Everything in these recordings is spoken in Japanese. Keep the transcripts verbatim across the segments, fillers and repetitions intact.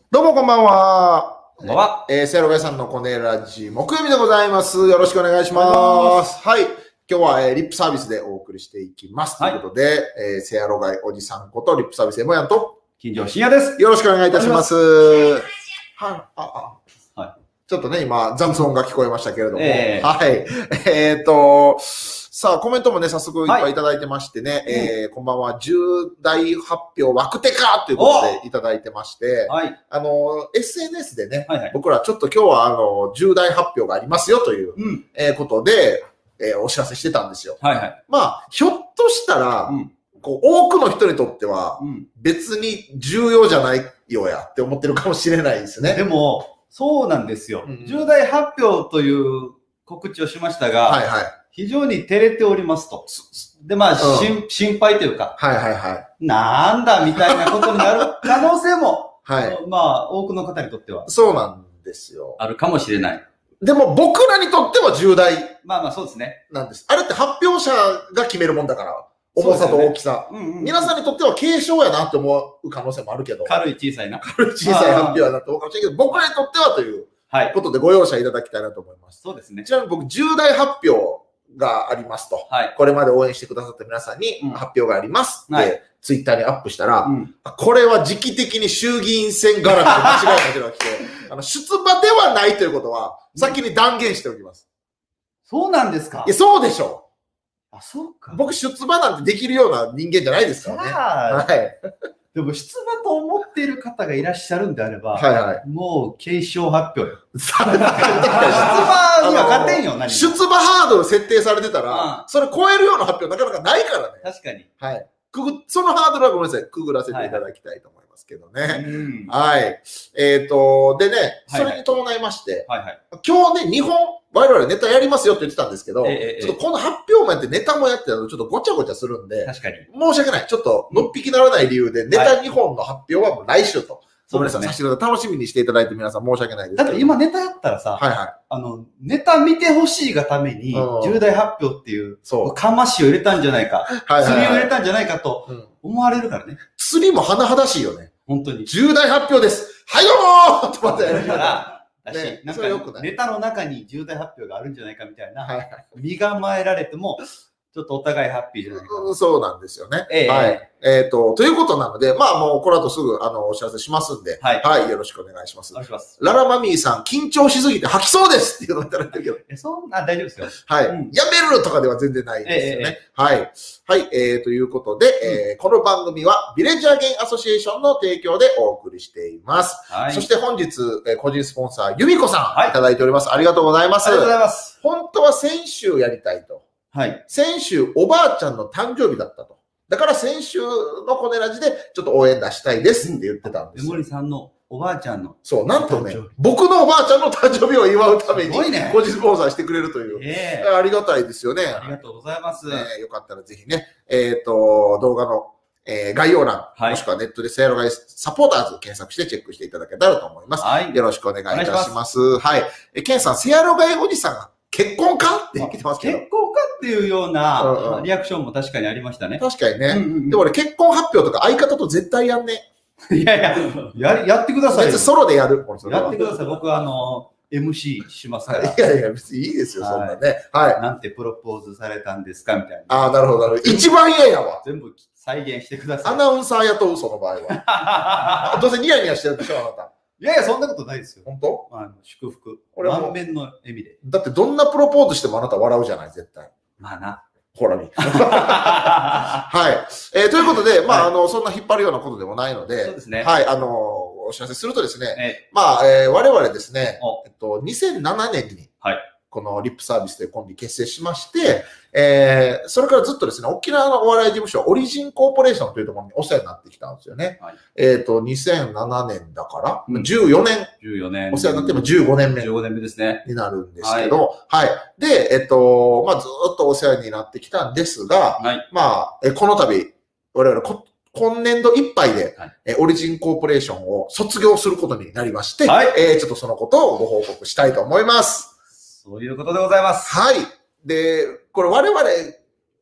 どうもこんばんは。 こんばんは。 えー、せやろがいさんのコネラジ木曜日でございます。よろしくお願いします。はい。今日は、えー、リップサービスでお送りしていきます。はい、ということで、えー、せやろがいおじさんことリップサービスエモヤンと金城深夜です。 よろしくお願いいたします。はい。あ、あ、 はい。 ちょっとね、今、雑音が聞こえましたけれども。 えー、 はい。えっと、さあ、コメントもね、早速いっぱいいただいてましてね、はい、えー、こんばんは、重大発表枠手かということでいただいてまして、はい、あの、エスエヌエス でね、はいはい、僕らちょっと今日は、あの、重大発表がありますよという、うん、えー、ことで、えー、お知らせしてたんですよ。はいはい、まあ、ひょっとしたら、うん、こう多くの人にとっては、別に重要じゃないよやって思ってるかもしれないですね。 でも、そうなんですよ。うん、重大発表という告知をしましたが、はいはい、非常に照れておりますと。で、まあ、うん、心配というか、はいはいはい。なんだみたいなことになる可能性も、はい、まあ、多くの方にとっては。 そうなんですよ。 あるかもしれない。 でも僕らにとっては重大。 まあまあそうですね。 なんです。あれって発表者が決めるもんだから。重さと大きさ、ねうんうんうん。皆さんにとっては軽症やなって思う可能性もあるけど。 軽い小さいな。 軽い小さい発表やなって思うかもしれないけど、僕らにとってはということでご容赦いただきたいなと思います。 そうですね。 ちなみに僕、重大発表がありますと。はい、これまで応援してくださった皆さんに発表がありますって、はい、ツイッターにアップしたら、うん、これは時期的に衆議院選絡みで間違いが出てきて、あの出馬ではないということは、先に断言しておきます。 そうなんですか？ いや、そうでしょう。 あ、そうか。 僕、出馬なんてできるような人間じゃないですからね。はい。 でも、出馬と思っている方がいらっしゃるんであれば、はいはい、もう、継承発表よ。出馬には勝てんよ、何出馬ハードル設定されてたら、うん、それ超えるような発表なかなかないからね。 確かに。 はい。くぐ、そのハードルはごめんなさい、くぐらせていただきたいと思いますけどね。はい。うんはい、えっと、でね、それに伴いまして、はいはい、今日ね、日本、我々ネタやりますよって言ってたんですけど、ええ、ちょっとこの発表もやってネタもやってたのちょっとごちゃごちゃするんで、確かに申し訳ない。ちょっとのっぴきならない理由で、ネタにほんの発表はもう来週と。ごめんなさい、させてください。楽しみにしていただいて皆さん申し訳ないです。 だって今ネタやったらさ、はいはい、あの、ネタ見てほしいがために、重大発表っていう、そう。かましを入れたんじゃないか、はいはいはい、釣りを入れたんじゃないかと思われるからね。 釣りも甚だしいよね。 本当に。 重大発表です。はいどうもーってまたやるから。 だし、ね、なんかネタの中に重大発表があるんじゃないかみたいな、はいはい、身構えられても、ちょっとお互いハッピーじゃないかな。 そうなんですよね。えー、はい。えっ、ー、と、ということなので、まあもうこの後すぐあのお知らせしますんで、はい。はい、よろしくお願いします。お願いします。ララマミーさん、緊張しすぎて吐きそうですっていうのをいただいてるけど。 え、そんな、大丈夫ですよ。 はい。うん、やめるとかでは全然ないですよね。えー、はい。はい。えー、ということで、うん、えー、この番組はビレッジアゲインアソシエーションの提供でお送りしています。はい。そして本日、えー、個人スポンサー、由美子さん、はい、いただいております。ありがとうございます。 ありがとうございます。 本当は先週やりたいと。はい。先週、おばあちゃんの誕生日だったと。だから先週のコネラジでちょっと応援出したいですって言ってたんですよ。 江森さんのおばあちゃんの。 そう、なんとね、僕のおばあちゃんの誕生日を祝うために、個人スポンサーしてくれるという。えー、ありがたいですよね。 ありがとうございます。 ね、よかったらぜひね、えっと、動画の、えー、概要欄、はい、もしくはネットでせやろがいサポーターズ検索してチェックしていただけたらと思います。はい。よろしくお願いいたします。ますはい。え、ケンさん、せやろがいおじさんが結婚かって言ってますけど。 結婚かっていうようなリアクションも確かにありましたね。 確かにね。うんうんうん、でも俺結婚発表とか相方と絶対やんね。 いやいや、や、やってください。 別にソロでやる。 やってください。僕はあの、エムシー しますから。 いやいや、別にいいですよ、そんなね。はい。 なんてプロポーズされたんですかみたいな。 ああ、なるほど、なるほど。一番嫌やわ。 全部再現してください。 アナウンサー雇う、その場合は。どうせニヤニヤしてるでしょ、あなた。 いやいや、そんなことないですよ。 本当？ あの祝福。俺は満面の笑みで。 だってどんなプロポーズしてもあなた笑うじゃない、絶対。 まあな。 ほら見。はい。えー、ということで、まあ、はい、あの、そんな引っ張るようなことでもないので、そうですね。はい、あの、お知らせするとですね、えー、まあ、えー、我々ですね、えっと、にせんななねんに、はい。このリップサービスというコンビ結成しまして、えー、それからずっとですね、沖縄のお笑い事務所、オリジンコーポレーションというところにお世話になってきたんですよね。はい、えっと、にせんななねんだから、うん、じゅうよねん。 じゅうよねん。 お世話になってもじゅうごねんめ。 じゅうごねんめですね。 になるんですけど、はい。はい、で、えっと、まあ、ずっとお世話になってきたんですが、はい、まあ、えこの度、我々こ、今年度いっぱいで、はい、えオリジンコーポレーションを卒業することになりまして、はい、えー、ちょっとそのことをご報告したいと思います。 そういうことでございます。 はい。で、これ我々、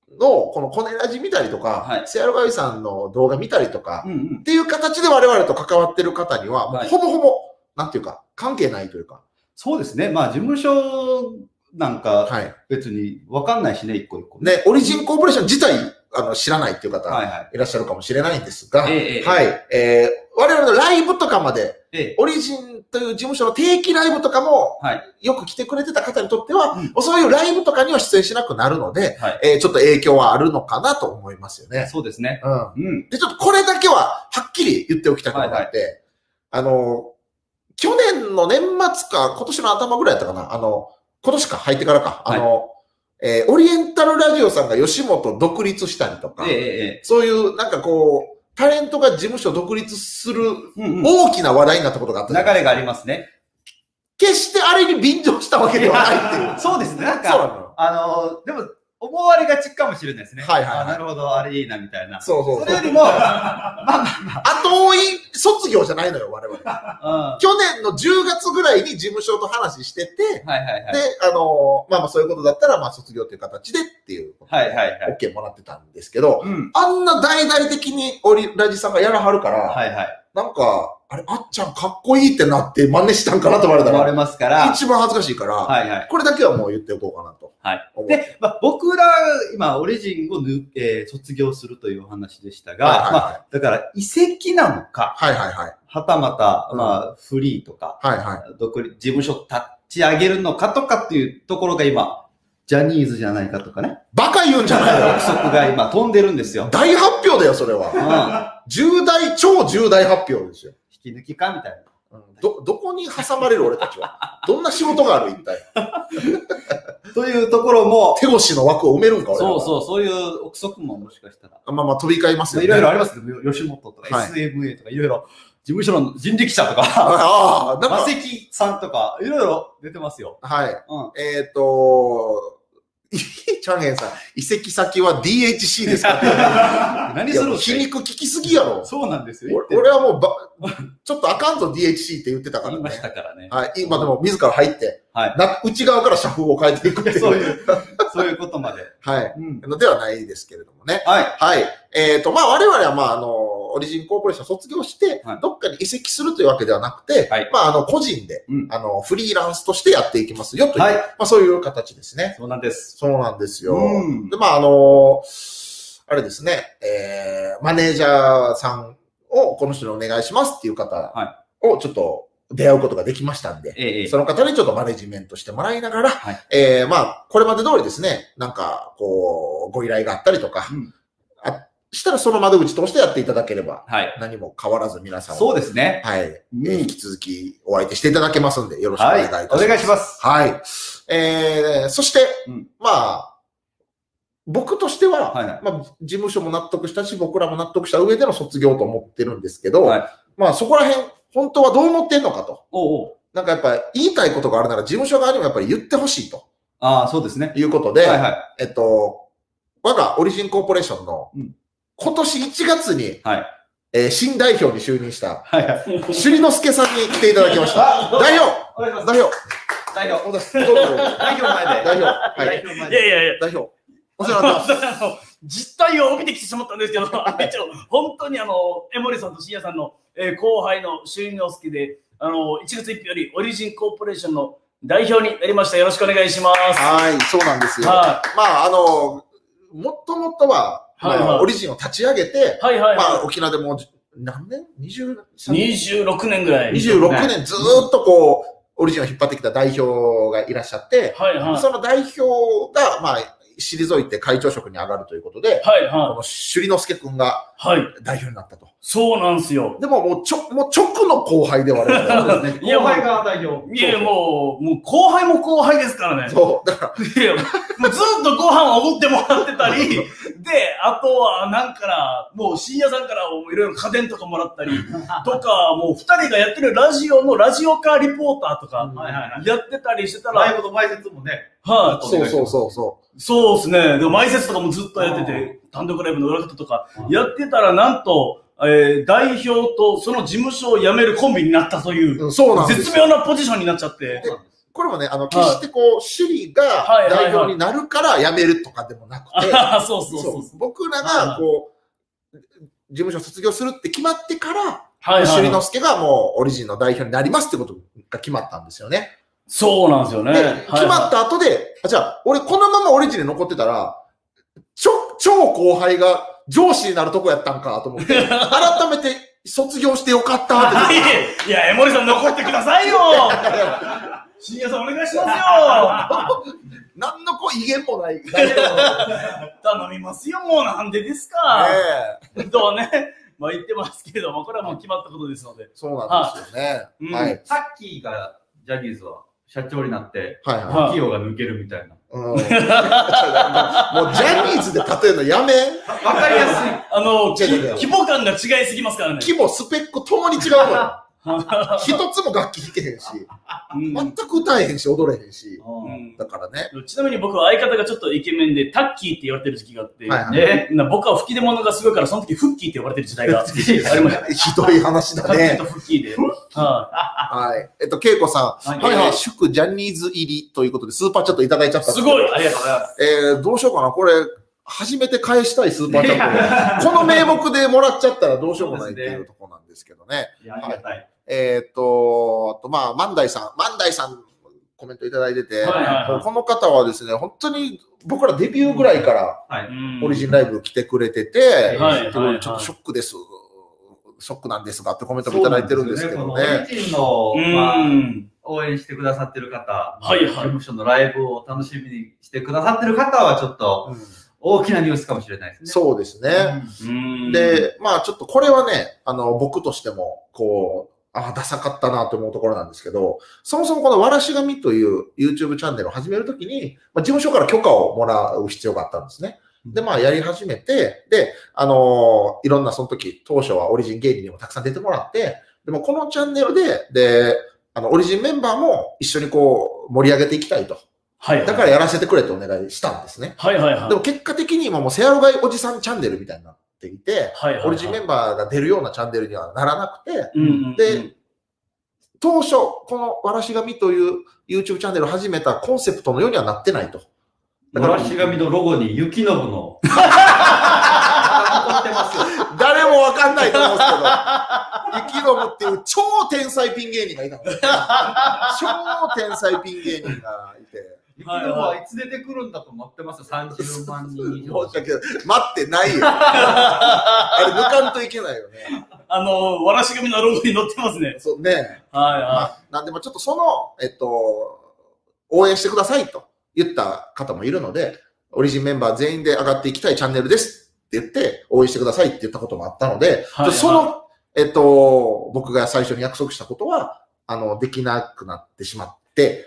の、このコネラジ見たりとか、はい、セアロガイさんの動画見たりとか、うんうん、っていう形で我々と関わってる方には、もうほぼほぼ、なんていうか、関係ないというか。 そうですね。まあ、事務所なんか、別に分かんないしね、一個一個。 ね、オリジンコーポレーション自体、あの、知らないっていう方、いらっしゃるかもしれないんですが、はい、はいはい、えー、我々のライブとかまで、ええ、オリジンという事務所の定期ライブとかも、はい、よく来てくれてた方にとっては、うん、そういうライブとかには出演しなくなるので、はい、えー、ちょっと影響はあるのかなと思いますよね。 そうですね。 うん。うん、で、ちょっとこれだけは、はっきり言っておきたくなって、はいはい、あの、去年の年末か、今年の頭ぐらいやったかな、あの、今年か入ってからか、あの、はい、えー、オリエンタルラジオさんが吉本独立したりとか、ええ、そういうなんかこう、タレントが事務所独立する大きな話題になったことがあった、 うんうん。流れがありますね。 決してあれに便乗したわけではないっていう。 そうですね。なんか、そうなの。あの、でも、思われがちかもしれないですね。はいはい、はい。あ、なるほど、あれいいな、みたいな。 そうそうそう。 それよりも、まあまあまあ。後追い卒業じゃないのよ、我々。うん、去年のじゅうがつぐらいに事務所と話してて、はいはいはい。で、あの、まあまあそういうことだったら、まあ卒業という形でっていう、はいはいはい。OK もらってたんですけど、うん、あんな大々的にオリラジさんがやらはるから、はいはい。なんか、あれ、あっちゃんかっこいいってなって真似したんかなと思われたら。 思われますから。 一番恥ずかしいから、はいはい。これだけはもう言っておこうかなと。 はい。で、まあ、僕ら、今、オリジンをぬ、えー、卒業するというお話でしたが、はいはいはい、まあ、だから、移籍なのか、はいはいはい。はたまた、まあ、フリーとか、はいはい。独立、事務所立ち上げるのかとかっていうところが今、ジャニーズじゃないかとかね。 バカ言うんじゃないよ。 憶測が今飛んでるんですよ。 大発表だよ、それは。うん。重大、超重大発表ですよ。 引き抜きかみたいな。 うん、ど、どこに挟まれる俺たちは。どんな仕事がある一体。 というところも。 手越しの枠を埋めるんか俺は。そうそう、そういう憶測ももしかしたら。 まあまあ飛び交いますよね。 いろいろありますけど、吉本とか エスエムエー とかいろいろ、事務所の人力車とか、ああ、なんか。マセキさんとか、いろいろ出てますよ。 はい。うん、えっ、ー、と、チャンヘンさん、移籍先は ディーエイチシー ですかって。 何するの皮肉聞きすぎやろ。 そうなんですよ。 俺はもうば、ちょっとあかんぞ ディーエイチシー って言ってたからね。 言いましたからね。 はい。今でも自ら入って、はい、な内側から社風を変えていくっていう。 そういう、そういうことまで。 はい。うん、のではないですけれどもね。はい。はい。えっ、ー、と、まあ我々はまああの、オリジンコーポレーション卒業して、はい、どっかに移籍するというわけではなくて、はい、まああの、個人で、うん、あの、フリーランスとしてやっていきますよという、はい、まあそういう形ですね。 そうなんです。 そうなんですよ。うん、で、まああの、あれですね、えー、マネージャーさんをこの人にお願いしますっていう方をちょっと出会うことができましたんで、はい、その方にちょっとマネジメントしてもらいながら、はい、えー、まあ、これまで通りですね、なんか、こう、ご依頼があったりとか、うん、あしたらその窓口としてやっていただければ、はい、何も変わらず皆さんそうですね。 はい、うんえー。引き続きお相手していただけますんで、よろしくお願いいたします。はい、 お願いします。 はい。えー、そして、うん、まあ、僕としては、はいはい、まあ、事務所も納得したし、僕らも納得した上での卒業と思ってるんですけど、はい、まあそこら辺、本当はどう思ってんのかと。おうおうなんかやっぱり言いたいことがあるなら事務所側にもやっぱり言ってほしいと。 ああ、そうですね。 いうことで、はいはい、えっと、我がオリジンコーポレーションの、うん、今年いちがつに、はいえー、新代表に就任した、はいはい、首里之助さんに来ていただきました。代表代表代表どうぞ代表前で代表はい。 いやいやいや代表お世話になってます。実態を帯びてきてしまったんですけど、一応、本当にあの、江森さんと深夜さんの、えー、後輩の首里之助で、あの、いちがついっ日よりオリジンコーポレーションの代表になりました。よろしくお願いします。 はい、そうなんですよ。はい、まあ、あの、もともとは、はいはいまあ、オリジンを立ち上げて、はいはいはい、まあ、沖縄でもう何年 ?にじゅうさんねんにじゅうろくねんぐらい。 にじゅうろくねんずーっとこう、オリジンを引っ張ってきた代表がいらっしゃって、はいはい、その代表が、まあ、退いて会長職に上がるということで、はいはい、この首里之助くんが代表になったと。はい、 そうなんですよ。 でももうちょ、もう直の後輩ではあるんですね。 後輩が代表。いや、もう、もう後輩も後輩ですからね。そう。だから。いや、もうずっとご飯をおごってもらってたり、で、あとはなんかな、もう深夜さんからいろいろ家電とかもらったり、とか、もう二人がやってるラジオのラジオカーリポーターとか、やってたりしてたら。 ライブと前説もね。 はい、そうそうそうそう。 そうですね。でも前説とかもずっとやってて、単独ライブの裏方とか、やってたらなんと、えー、代表とその事務所を辞めるコンビになったという、うん、そうなんです絶妙なポジションになっちゃって。 これもね、あの、決してこう、首里が代表になるから辞めるとかでもなくて、 そうそうそう。 僕らがこう、事務所卒業するって決まってから、首里之助がもうオリジンの代表になりますってことが決まったんですよね。 そうなんですよね。で、 決まった後で、あ、じゃあ、俺このままオリジンに残ってたら、ちょ、超後輩が上司になるとこやったんかと思って、改めて卒業してよかったって。 いや、江森さん残ってくださいよ深夜さんお願いしますよ何のこう威厳もない。 頼みますよ、もうなんでですか。ねえ。とね、まあ言ってますけれども、これはもう決まったことですので。 そうなんですよね。 はい。タッキーがジャニーズは社長になって、はいはい。企業が抜けるみたいな。うん。もうジャニーズで例えるのやめわかりやすい。 あの、規模感が違いすぎますからね。 規模、スペックともに違うのよ。一つも楽器弾けへんし、全く歌えへんし、踊れへんし、だからね。 ちなみに僕は相方がちょっとイケメンで、タッキーって言われてる時期があって、ね、僕は吹き出物がすごいから、その時フッキーって呼ばれてる時代がありました。 ひどい話だね。 タッキーとフッキーで。 はい。えっと、恵子さん、はいはい、祝ジャニーズ入りということで、スーパーチャットいただいちゃったんですすごいありがとうございます。 えー、どうしようかな、これ、初めて返したいスーパーチャット。この名目でもらっちゃったらどうしようもないっていうところなんですけどね。 いや、ありがたい。 えっと、あと、まあ、万代さん、万代さんコメントいただいてて、この方はですね、本当に僕らデビューぐらいからオリジンライブ来てくれてて、ちょっとショックです。ショックなんですがってコメントもいただいてるんですけどね。 オリジンの、まあ、応援してくださってる方、事務所のライブを楽しみにしてくださってる方はちょっと、大きなニュースかもしれないですね。 そうですね。で、まあちょっとこれはね、あの、僕としても、こう、ああ、ダサかったなと思うところなんですけど、そもそもこのわらし紙という YouTube チャンネルを始めるときに、まあ、事務所から許可をもらう必要があったんですね。で、まあやり始めて、で、あのー、いろんなその時、当初はオリジン芸人にもたくさん出てもらって、でもこのチャンネルで、で、あの、オリジンメンバーも一緒にこう、盛り上げていきたいと。はいはい、だからやらせてくれとお願いしたんですね。はいはいはい。でも結果的に今もうセアロガイおじさんチャンネルみたいになっていて、はいはいはい、オリジンメンバーが出るようなチャンネルにはならなくて、うんうんうん、で、当初、このわらし紙という YouTube チャンネルを始めたコンセプトのようにはなってないと。 わらし紙のロゴに雪信の。 誰もわかんないと思うんですけど、雪信っていう超天才ピン芸人がいたの。超天才ピン芸人がいて。 雪信はいつ出てくるんだと思ってますさんじゅうまんにん以上。 待ってないよ。あれ抜かんといけないよね。 あの、わらし紙のロゴに載ってますね。 そうね。はいはい。まあ、なんでもちょっとその、えっと、応援してくださいと言った方もいるので、オリジンメンバー全員で上がっていきたいチャンネルですって言って、応援してくださいって言ったこともあったので、はいはい、その、えっと、僕が最初に約束したことは、あの、できなくなってしまって、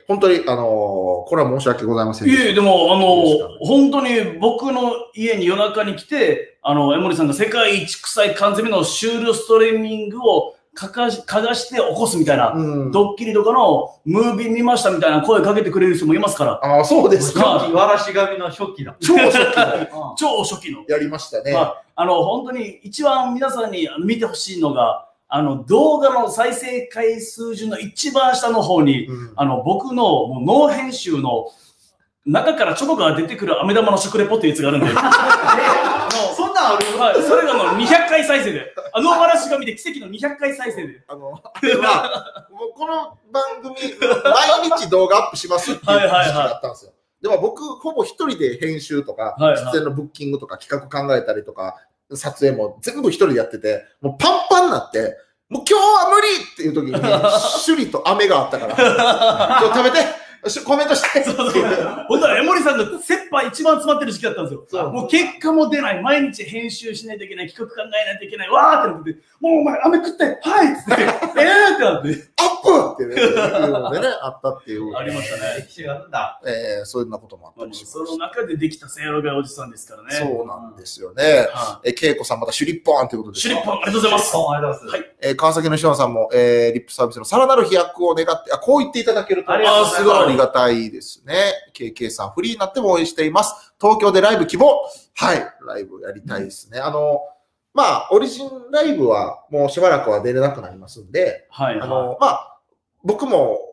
本当に、あの、これは申し訳ございませんでした。 いえ、でも、あの、本当に僕の家に夜中に来て、あの、江森さんが世界一臭い缶詰のシュールストリーミングをかかし、かがして起こすみたいな、うん、ドッキリとかのムービー見ましたみたいな声かけてくれる人もいますから。 ああ、そうですか。 わらし紙の初期だ。 超初期の。 超初期の。 やりましたね。 まあ、あの、本当に一番皆さんに見てほしいのが、あの、動画の再生回数順の一番下の方に、うん、あの、僕のもうノー編集の中からチョコが出てくる飴玉の食レポっていうやつがあるんで。 そんなんある？ はい。それがあのにひゃっかい再生で。あのわらし紙で奇跡のにひゃっかい再生で。 あの、あれは、もうこの番組、毎日動画アップしますっていう時期があったんですよ。でも僕、ほぼ一人で編集とか、はいはい、出演のブッキングとか企画考えたりとか、撮影も全部一人でやってて、もうパンパンになって、もう今日は無理っていう時に、首里と飴があったから、今日食べてコメントして。そうそう。 ほんとは江森さんの切羽一番詰まってる時期だったんですよ。もう結果も出ない。毎日編集しないといけない。企画考えないといけない。わーってなってて、もうお前飴食って、はいっつって、えーってなって。 アップってね、いうのでね、あったっていう。 ありましたね。 歴史があるんだ。 ええー、そういうようなこともあったりします。 その中でできたセイロガイおじさんですからね。 そうなんですよね。え、恵子さんまたシュリッポーンということで。 シュリッポーン、ありがとうございます。 ありがとうございます。 はい。 えー、川崎のしのさんも、えー、リップサービスのさらなる飛躍を願って、あ、こう言っていただけると、 ありがとうございます。 ありがたいですね。ケーケー さん、フリーになっても応援しています。東京でライブ希望。はい、ライブやりたいですね。あの、まあ、オリジンライブはもうしばらくは出れなくなりますんで、はい、はい、あの、まあ、僕も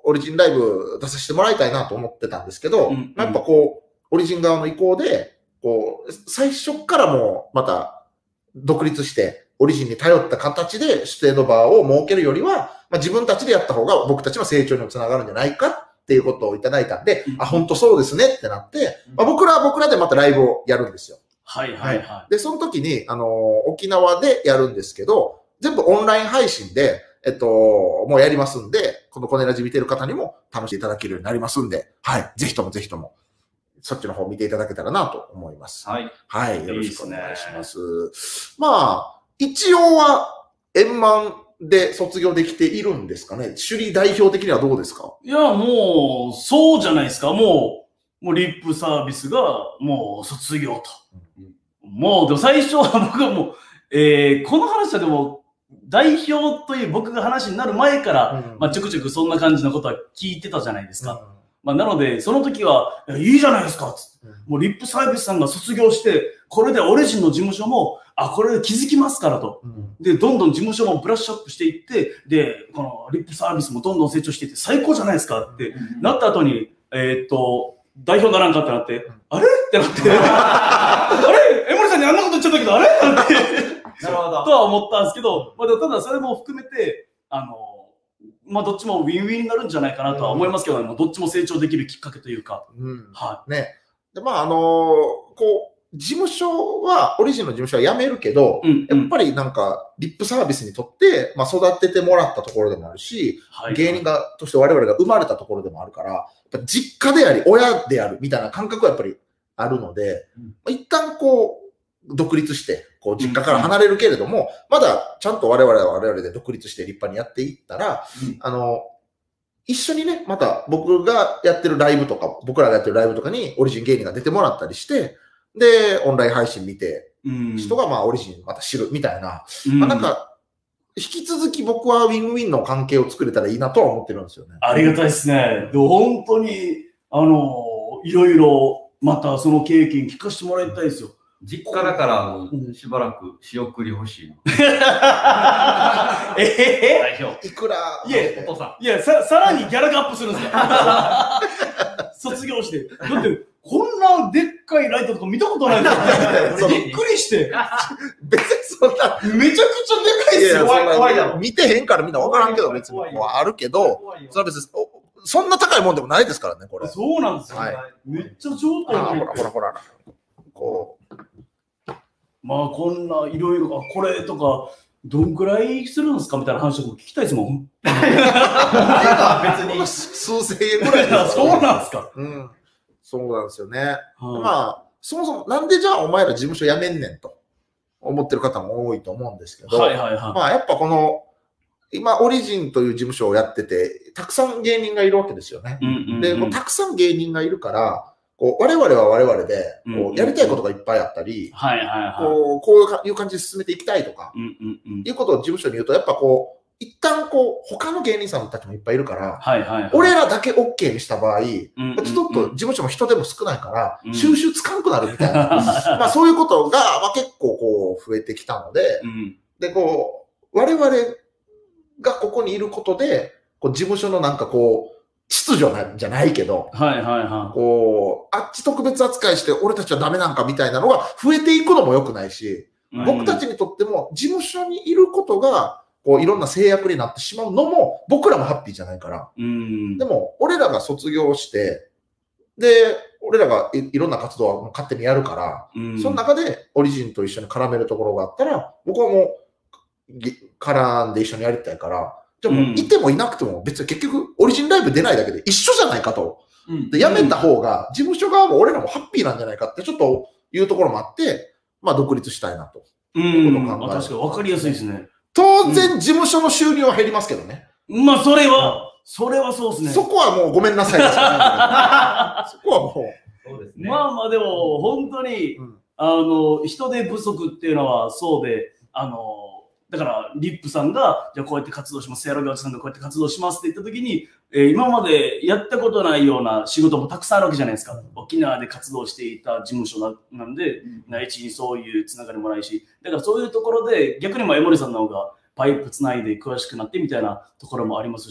オリジンライブ出させてもらいたいなと思ってたんですけど、うん、やっぱこう、オリジン側の意向で、こう、最初からもう、また、独立して、オリジンに頼った形で指定の場を設けるよりは、まあ、自分たちでやった方が僕たちの成長にもつながるんじゃないかっていうことをいただいたんで、うん、あ、本当そうですねってなって、まあ、僕らは僕らでまたライブをやるんですよ。 はいはいはい。はい、 で、その時に、あのー、沖縄でやるんですけど、全部オンライン配信で、えっと、もうやりますんで、このコネラジ見てる方にも楽しんでいただけるようになりますんで、はい。ぜひともぜひとも。そっちの方見ていただけたらなと思います。 はい。 はい。よろしくお願いします。いいですね、まあ、一応は円満で卒業できているんですかね。首里代表的にはどうですか？ いや、もう、そうじゃないですか。もう、もうリップサービスがもう卒業と。うん、もう、でも最初は僕はもう、えー、この話はでも、代表という僕が話になる前から、うん、まあちょくちょくそんな感じのことは聞いてたじゃないですか。うん、まあ、なので、その時は、いや、いいじゃないですか、つって、うん、もうリップサービスさんが卒業して、これでオリジンの事務所も、あ、これで気づきますからと。うん、で、どんどん事務所もブラッシュアップしていって、で、このリップサービスもどんどん成長していって、最高じゃないですかって、うん、なった後に、えー、っと、代表ならんかってなって、うん、あれってなって、あれ江森さんにあんなこと言っちゃったけど、あれなんて、なるほど。とは思ったんですけど、まあ、ただそれも含めて、あの、まあ、どっちもウィンウィンになるんじゃないかなとは思いますけど、ね、うん、どっちも成長できるきっかけというか。 うん。はい。ね。で、まあ、あのー、こう、事務所は、オリジンの事務所は辞めるけど、うんうん、やっぱりなんか、リップサービスにとって、まあ、育ててもらったところでもあるし、はい、芸人が、として我々が生まれたところでもあるから、やっぱ実家であり、親であるみたいな感覚はやっぱりあるので、うん、まあ、一旦こう、独立して、こう、実家から離れるけれども、うん、まだ、ちゃんと我々は我々で独立して立派にやっていったら、うん、あの、一緒にね、また僕がやってるライブとか、僕らがやってるライブとかにオリジン芸人が出てもらったりして、で、オンライン配信見て、人がまあオリジンまた知るみたいな、うん、まあなんか、引き続き僕はウィンウィンの関係を作れたらいいなとは思ってるんですよね。 ありがたいですね。で本当に、あの、いろいろ、またその経験聞かせてもらいたいですよ。 実家だからしばらく仕送り欲しいの。 ええ代表。いくらいや、お父さん。いや、さ、さらにギャラがアップするんですよ。卒業して。だって、こんなでっかいライトとか見たことないですよ。びっくりして。 別にそんな。 めちゃくちゃでかいですよ。 怖い、怖いだろ。見てへんからみんなわからんけど、別に。あるけど、それは別に、そんな高いもんでもないですからね、これ。 そうなんですよ。はい、めっちゃ上等な。 ほらほらほら。こう。 まあこんないろいろ、これとか、どんくらいするんですかみたいな話を聞きたいですもん。別に数千円ぐらいです。そうなんですか。 うん。そうなんですよね。はい、まあ、そもそもなんでじゃあお前ら事務所辞めんねんと思ってる方も多いと思うんですけど、はいはいはい、まあやっぱこの、今オリジンという事務所をやってて、たくさん芸人がいるわけですよね。うんうんうん、で、もうたくさん芸人がいるから、こう我々は我々でこうやりたいことがいっぱいあったり、こうこういう感じで進めていきたいとか、いうことを事務所に言うと、やっぱこう、一旦こう、他の芸人さんたちもいっぱいいるから、俺らだけ OK にした場合、ちょっと事務所も人でも少ないから、収集つかんくなるみたいな、まあそういうことが、まあ、結構こう増えてきたので、で、こう、我々がここにいることで、こう事務所のなんかこう、秩序なんじゃないけど、はいはいはい。こう、あっち特別扱いして俺たちはダメなんかみたいなのが増えていくのも良くないし、うん、僕たちにとっても事務所にいることが、こういろんな制約になってしまうのも僕らもハッピーじゃないから。うん、でも、俺らが卒業して、で、俺らが い, いろんな活動は勝手にやるから、うん、その中でオリジンと一緒に絡めるところがあったら、僕はもう絡んで一緒にやりたいから、じゃあもういてもいなくても別に結局オリジンライブ出ないだけで一緒じゃないかと。うん、で、辞めた方が事務所側も俺らもハッピーなんじゃないかってちょっと言うところもあって、まあ独立したいなと。 うん。確かに分かりやすいですね。 当然事務所の収入は減りますけどね。 うん、まあそれは、それはそうですね。 そこはもうごめんなさいですからそこはもう。 そうですね。まあまあでも本当に、うん、あの、人手不足っていうのはそうで、あの、だから、リップさんが、じゃあこうやって活動します。セアロガチさんがこうやって活動しますって言った時に、えー、今までやったことないような仕事もたくさんあるわけじゃないですか。うん、沖縄で活動していた事務所 な, なんで、うん、内地にそういうつながりもないし、だからそういうところで、逆にも江森さんの方がパイプつないで詳しくなってみたいなところもありますし、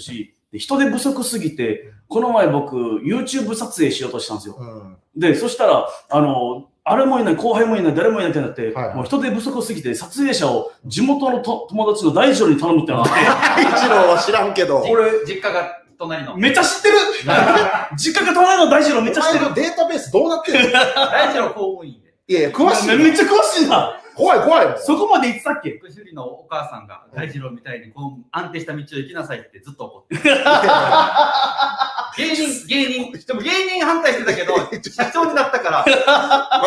で、人手不足すぎて、この前僕、YouTube 撮影しようとしたんですよ。うん、で、そしたら、あの、あれもいない、後輩もいない、誰もいないってなって、はいはい、もう人手不足すぎて、撮影者を地元のと友達の大二郎に頼むってなって。 大二郎は知らんけど。 俺、実家が隣の。 めっちゃ知ってる実家が隣の大二郎めっちゃ知ってる。 データベースどうなってるの大二郎公務員で。 いやいや、詳しい。 めっちゃ詳しいな。 怖い怖い。 そこまで言ってたっけ？ 福祉のお母さんが大二郎みたいにこう安定した道を行きなさいってずっと怒ってる。芸人、芸人、でも芸人反対してたけど、社長になったから。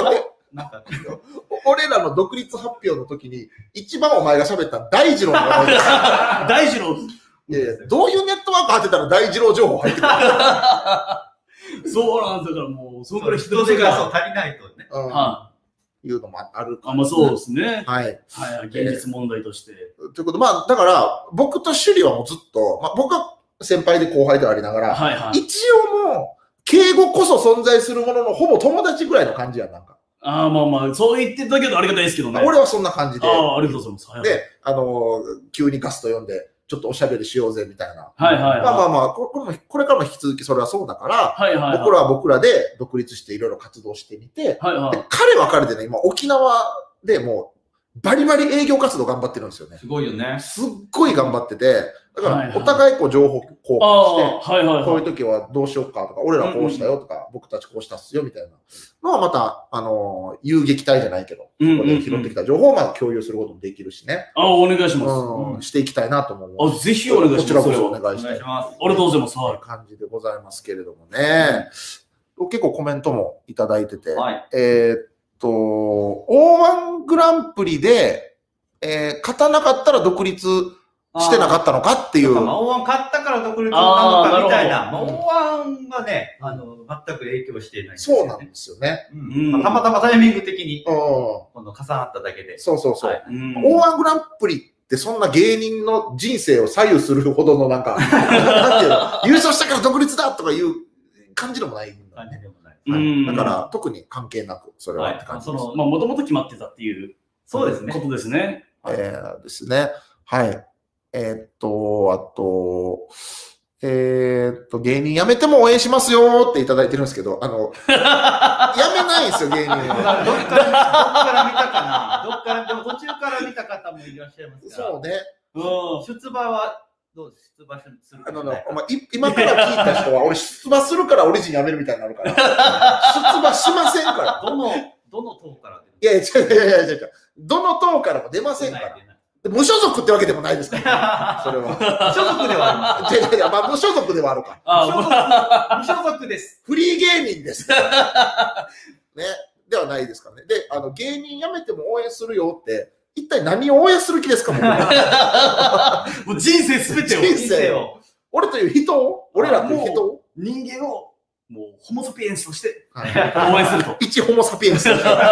待って。なんか俺らの独立発表の時に一番お前が喋った大二郎の名前です。 大二郎。 いやいや、どういうネットワーク当てたら大二郎情報入ってくるそうなんだからもう、そのくらい人手が足りないとね。 うん。はいうのもあるか、ね。あ、まあそうですね。 はい。 はい、現実問題として。 えー、ということで、まあ、だから、僕と首里はもうずっと、まあ僕は先輩で後輩でありながら、はいはい、一応もう、敬語こそ存在するものの、ほぼ友達ぐらいの感じやん、なんか。 ああ、まあまあ、そう言っていただけるとありがたいですけどね。 俺はそんな感じで。 ああ、ありがとうございます。 はいはい、で、あのー、急にガスト呼んで、ちょっとおしゃべりしようぜみたいな。 はいはい、はい。 まあまあまあ、これも、これからも引き続きそれはそうだから、はいはいはい、僕らは僕らで独立していろいろ活動してみて、はいはい、で彼は彼でね、今沖縄でもうバリバリ営業活動頑張ってるんですよね。 すごいよね。 すっごい頑張ってて、だからお互いこう情報交換して、はいはいはい、こういう時はどうしようかとか、俺らこうしたよとか、うんうん、僕たちこうしたっすよみたいなのはまた、あのー、遊撃隊じゃないけど、うんうんうん、ここで拾ってきた情報をまあ共有することもできるしね。 あ、お願いします。 うん、していきたいなと思う。 あ、ぜひお願いします。 こちらこそお願いします。 ありがとうございます。 はい。感じでございますけれどもね。うん、結構コメントもいただいてて、はい、えー、っと、オーワン グランプリで、えー、勝たなかったら独立してなかったのかっていう。 まあ、オーワン 勝ったから独立なのかみたいな。まあ、オーワン がね、あの、全く影響していないんですよね。 そうなんですよね。 うんまあ、たまたまタイミング的に、この重なっただけで。 そうそうそう。はい、オーワン グランプリってそんな芸人の人生を左右するほどのなんか、なんていうの、優勝したから独立だとかいう感じでもないんだね。感じでもない。はい、だから、特に関係なく、それはって感じです。 はい、まあ、もともと決まってたっていう、そうですね。ことですね。 えー、ですね。はい。えー、っと、あと、えー、っと、芸人辞めても応援しますよっていただいてるんですけど、あの、辞めないんですよ、芸人は。 どっから、どっから見たかなどっから、でも途中から見た方もいらっしゃいますから。 そうね。 うん。出馬は、どう出馬するか。 あの、お前、今から聞いた人は、俺出馬するからオリジン辞めるみたいになるから。出馬しませんから。 どの、どの党からいやいや、違う違う違う違う。どの党からも出ませんから。無所属ってわけでもないですから、ね、それは。 所属ではあります。 いやいや、まあ無所属ではあるか。 無所属です。 フリー芸人です。ね。ではないですからね。で、あの、芸人辞めても応援するよって、一体何を応援する気ですかもう人生すべてを。 人生を。俺という人を俺らという人を人間を、もう、ホモサピエンスとして、応援すると。 一ホモサピエンス。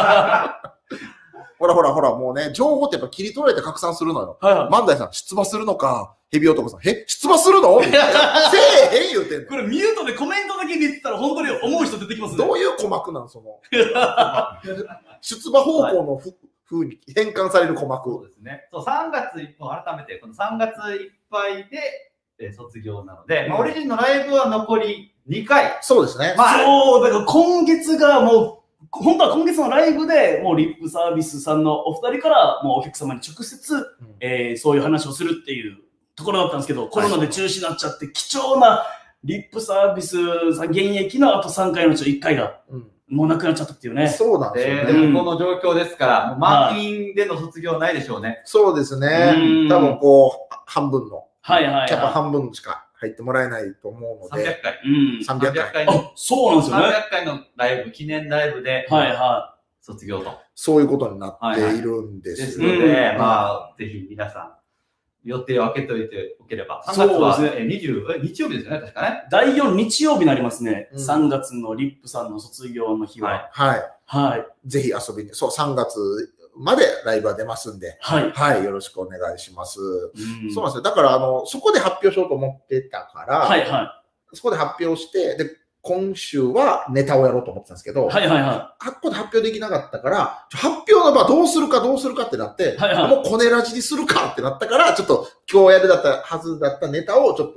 ほらほらほら、もうね、情報ってやっぱ切り取られて拡散するのよ。はいはい、万代さん、出馬するのか、ヘビ男さん、え、出馬するのせえへん言うてんねん。 これミュートでコメントだけ見てたら本当に思う人出てきますね。 どういう鼓膜なんその。出馬方向のふ、はい、風に変換される鼓膜。 そうですね。そう、さんがつ、改めて、このさんがついっぱいで、えー、卒業なので、まあ、オリジンのライブは残りにかい。 そうですね。 まあ、そう、だから今月がもう、本当は今月のライブでもうリップサービスさんのお二人からもうお客様に直接、うんえー、そういう話をするっていうところだったんですけど、コロナで中止になっちゃって貴重なリップサービスさん現役のあとさんかいのうちいっかいがもうなくなっちゃったっていうね。 そうなんですよね。 でもこの状況ですから、もう満員での卒業ないでしょうね。 そうですね。多分こう、半分の。 はいはいはい。 キャパ半分しか。入ってもらえないと思うので。 さんびゃっかい。 うん。 さんびゃっかい。 あ、そうなんですよね。 さんびゃっかいのライブ、記念ライブで、 はいはい。 卒業と。 そういうことになっているんです。 ですので、まあ、ぜひ皆さん、予定を空けておいておければ。さんがつはにじゅう、日曜日ですよね、確かね。 だいよん日曜日になりますね。さんがつのリップさんの卒業の日は。 はい。 はい。 ぜひ遊びに。そう、さんがつまでライブは出ますんで、 はい。 はい。よろしくお願いします。うん、そうなんですよ。だから、あの、そこで発表しようと思ってたから、 はいはい。 そこで発表して、で、今週はネタをやろうと思ってたんですけど、 はいはいはい。 あっこで発表できなかったから、発表の場どうするかどうするかってなって、はいはい、もうコネラジにするかってなったから、ちょっと今日やるだったはずだったネタをちょっと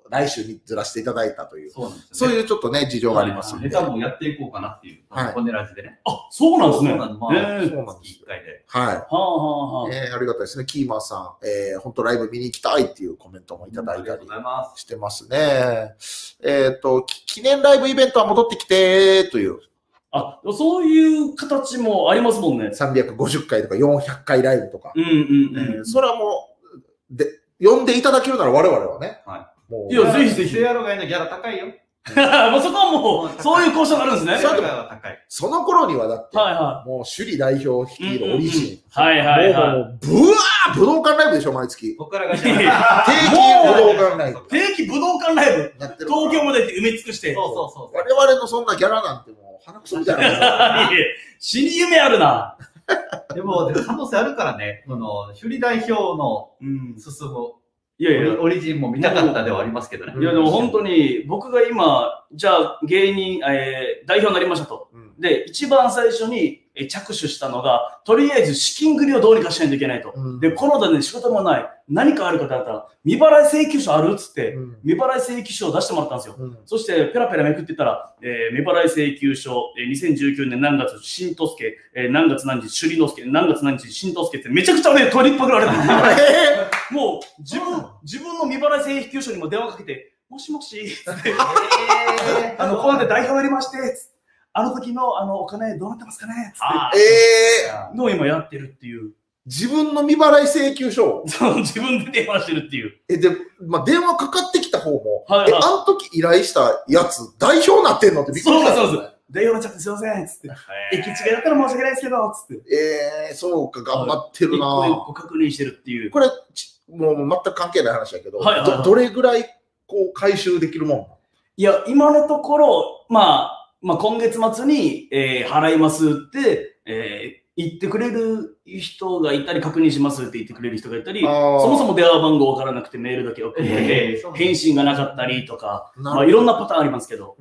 来週にずらしていただいたという、そうなんですね、そういうちょっとね、事情がありますので。 ネタもやっていこうかなっていう、はい、コネラジでね。 あ、そうなんですね。 そうなんです。まあ、えー、そうなんです。いっかいで。 はい。はあはあはあ。えー、ありがたいですね。キーマンさん、えー、本当ライブ見に行きたいっていうコメントもいただいたりしてますね。えっと、記念ライブイベントは戻ってきて、という。 あ、そういう形もありますもんね。 さんびゃくごじゅっかいとかよんひゃっかいライブとか。 うんうんうん。 えー、それはもう、で、呼んでいただけるなら我々はね。 はい。もういや、ぜひぜひ。 セアロガイのギャラ高いよ。 もうそこはもう、そういう交渉があるんですね。 そ, その頃にはだって、はいはい、もう首里代表率いるオリジン。うんうんうん、 はいはいはい。 もう、ブワー武道館ライブでしょ、毎月。 ここからが定期武道館ライブ。 定期武道館ライブ。東京まで埋め尽くして。 そうそうそう。 我々のそんなギャラなんてもう、鼻くそみたいな。 死に夢あるな。 でも、可能性あるからね、この、首里代表の進む。 いやいや、 オリジンも見たかったではありますけどね。 いや、でも本当に、僕が今、じゃあ芸人、えー、代表になりましたと。うん、で、一番最初に着手したのが、とりあえず資金繰りをどうにかしないといけないと。うん、で、コロナで仕事もない。何かあるかってなったら、未払い請求書あるっつって、うん、未払い請求書を出してもらったんですよ。うん、そして、ペラペラめくってたら、えー、未払い請求書、えー、にせんじゅうきゅうねん何月、新藤助、えー、何月何日、首里之助、何月何日、新藤助ってめちゃくちゃね、取りっぱぐられたんですよ。もう、自分、自分の未払い請求書にも電話かけて、もしもし、つって、えー、あの、こうやって代表やりまして、つって、あの時の、あの、お金どうなってますかねつって、えー、のを今やってるっていう。 自分の未払い請求書をそう、自分で電話してるっていう。 え、で、まあ、電話かかってきた方も、はいはい、え、あの時依頼したやつ、代表なってんのってびっくりした。 そうそうそう。代表なっちゃってすいません、つって。駅違いだったら申し訳ないですけど、つって。 えー、そうか、頑張ってるなぁ。 一個一個確認してるっていう。 これ、もう全く関係ない話だけど、はいはいはい、ど, どれぐらい、こう、回収できるもん？ いや、今のところ、まあ、まあ、今月末に、えー、払いますって、えー、言ってくれる人がいたり、確認しますって言ってくれる人がいたり、そもそも電話番号わからなくてメールだけ送ってて、えー、返信がなかったりとか、まあ、いろんなパターンありますけど。 うん、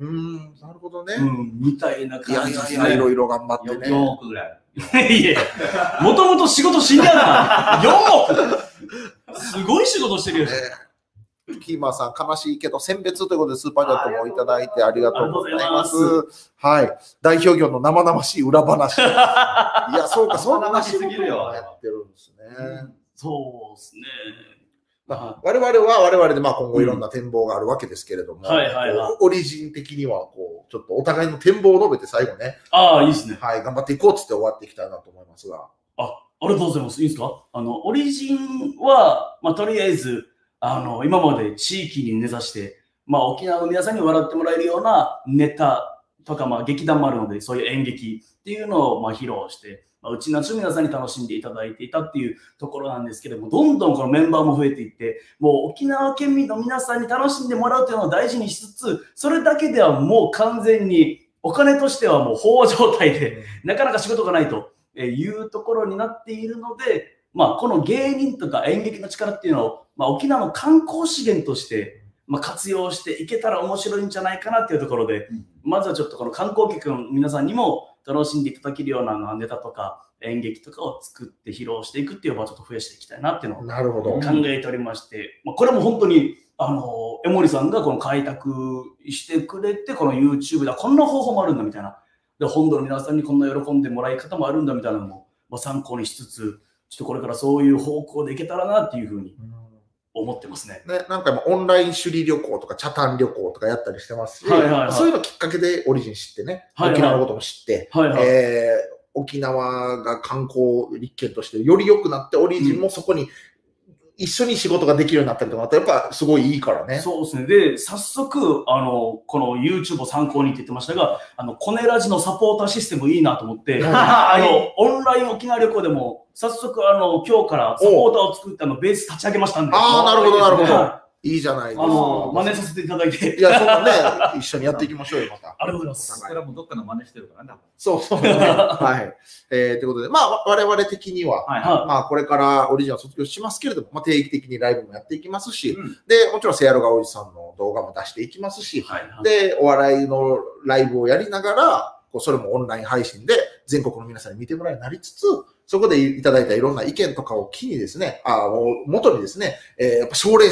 なるほどね。 うん、みたいな感じですね。 いやいやいや、いろいろ頑張ってね。 よんおくぐらい。いや、もともと仕事死んだな。よんおくすごい仕事してるよね。 キーマーさん、悲しいけど、選別ということでスーパーチャットもいただいてありがとうございます。はい。代表業の生々しい裏話。いや、そうか、そんな仕事をやってるんですね。 うん、そうですね。 まあ、我々は我々でまあ今後いろんな展望があるわけですけれども、オリジン的にはこう、ちょっとお互いの展望を述べて最後ね。 ああ、いいですね。 はい、頑張っていこうっつって終わっていきたいなと思いますが。 あ、ありがとうございます。いいですか？あの、オリジンは、まあとりあえず、あの、今まで地域に根ざして、まあ沖縄の皆さんに笑ってもらえるようなネタとか、まあ劇団もあるので、そういう演劇っていうのをまあ披露して、まあ、うちの皆さんに楽しんでいただいていたっていうところなんですけども、どんどんこのメンバーも増えていって、もう沖縄県民の皆さんに楽しんでもらうというのを大事にしつつ、それだけではもう完全にお金としてはもう飽和状態で、なかなか仕事がないというところになっているので、まあ、この芸人とか演劇の力っていうのを、まあ、沖縄の観光資源として、まあ、活用していけたら面白いんじゃないかなっていうところで、まずはちょっとこの観光客の皆さんにも楽しんでいただけるようなネタとか演劇とかを作って披露していくっていうのをちょっと増やしていきたいなっていうのを考えておりまして、まあ、これも本当にあの江森さんがこの開拓してくれて、この YouTube でこんな方法もあるんだみたいな、で本土の皆さんにこんな喜んでもらい方もあるんだみたいなのも、まあ、参考にしつつ、ちょっとこれからそういう方向でいけたらなっていうふうに思ってますね。 ね、なんか今オンライン首里旅行とかチャタン旅行とかやったりしてますし、はいはいはい、そういうのきっかけでオリジン知ってね、はいはい、沖縄のことも知って、はいはい、えー、沖縄が観光立県としてより良くなって、オリジンもそこに一緒に仕事ができるようになったりとかなったらやっぱすごいいいからね。 そうですね。で、早速、あの、この YouTube を参考にって言ってましたが、あの、コネラジのサポーターシステムいいなと思って、あの、オンライン沖縄旅行でも、早速、あの、今日からサポーターを作ってあのベース立ち上げましたんで。 ああ、なるほど、なるほど。いいじゃないですか。あの、真似させていただいて。 いや、そんなね、一緒にやっていきましょうよ、また。 ありがとうございます。 これはもうどっかの真似してるからね。 そうそう、ね。はい。えー、ということで、まあ、我々的には、はいはい、まあ、これからオリジナル卒業しますけれども、まあ、定期的にライブもやっていきますし、うん、で、もちろん、セアロガおじさんの動画も出していきますし、はいはい、で、お笑いのライブをやりながら、こうそれもオンライン配信で全国の皆さんに見てもらえるようになりつつ、そこでいただいたいろんな意見とかを機にですね、あ元にですね、えー、やっぱ賞レースも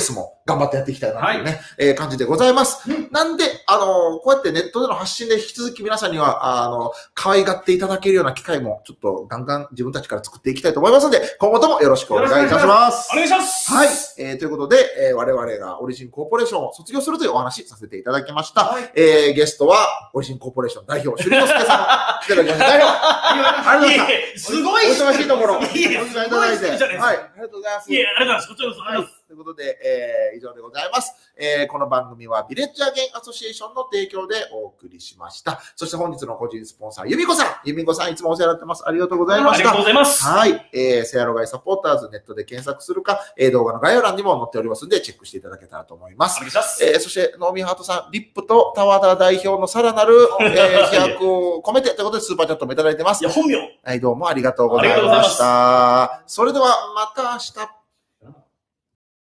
頑張ってやっていきたいなというね、はい、えー、感じでございます。うん、なんで、あの、こうやってネットでの発信で引き続き皆さんには、あの、可愛がっていただけるような機会も、ちょっとガンガン自分たちから作っていきたいと思いますので、今後ともよろしくお願いいたします。 お願いします。 はい。えー、ということで、えー、我々がオリジンコーポレーションを卒業するというお話させていただきました。はい、えー、ゲストは、オリジンコーポレーション代表、朱里之助さん、来ていただきました。代表、ありがとうございました。 すごいお忙しいところ、お時間いただいて。はい、ありがとうございます。 いえ、ありがとうございます。こちらこそありがとうございます。 ということで、えー、以上でございます。えー、この番組はビレッジアゲインアソシエーションの提供でお送りしました。そして本日の個人スポンサー、由美子さん。由美子さん、いつもお世話になってます。ありがとうございました。 ありがとうございます。 はい。えー、セアロガイサポーターズ、ネットで検索するか、えー、動画の概要欄にも載っておりますので、チェックしていただけたらと思います。 お願いします。 えー、そして、ノーミーハートさん、リップと田和田代表のさらなる、えー、飛躍を込めてということで、スーパーチャットもいただいてます。 いや、本名。 はい、どうもありがとうございました。それでは、また明日。